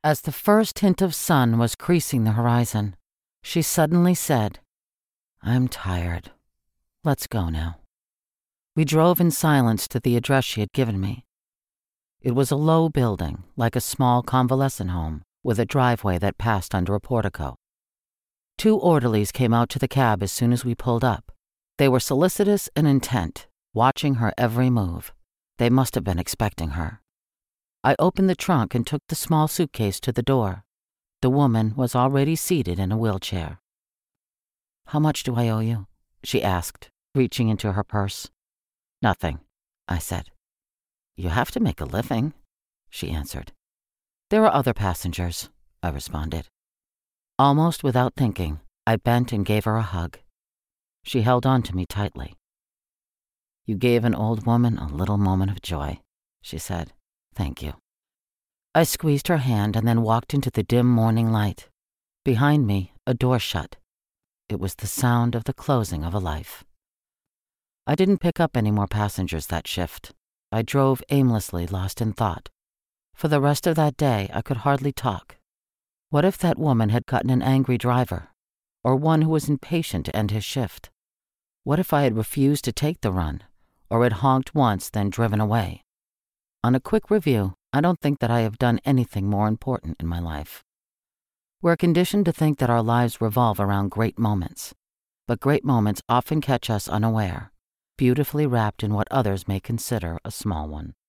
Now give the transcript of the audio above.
As the first hint of sun was creasing the horizon, she suddenly said, "I'm tired. Let's go now." We drove in silence to the address she had given me. It was a low building, like a small convalescent home, with a driveway that passed under a portico. 2 orderlies came out to the cab as soon as we pulled up. They were solicitous and intent, watching her every move. They must have been expecting her. I opened the trunk and took the small suitcase to the door. The woman was already seated in a wheelchair. "How much do I owe you?" she asked, reaching into her purse. "Nothing," I said. "You have to make a living," she answered. "There are other passengers," I responded. Almost without thinking, I bent and gave her a hug. She held on to me tightly. "You gave an old woman a little moment of joy," she said. "Thank you." I squeezed her hand and then walked into the dim morning light. Behind me, a door shut. It was the sound of the closing of a life. I didn't pick up any more passengers that shift. I drove aimlessly, lost in thought. For the rest of that day, I could hardly talk. What if that woman had gotten an angry driver, or one who was impatient to end his shift? What if I had refused to take the run, or had honked once, then driven away? On a quick review, I don't think that I have done anything more important in my life. We're conditioned to think that our lives revolve around great moments, but great moments often catch us unaware, beautifully wrapped in what others may consider a small one.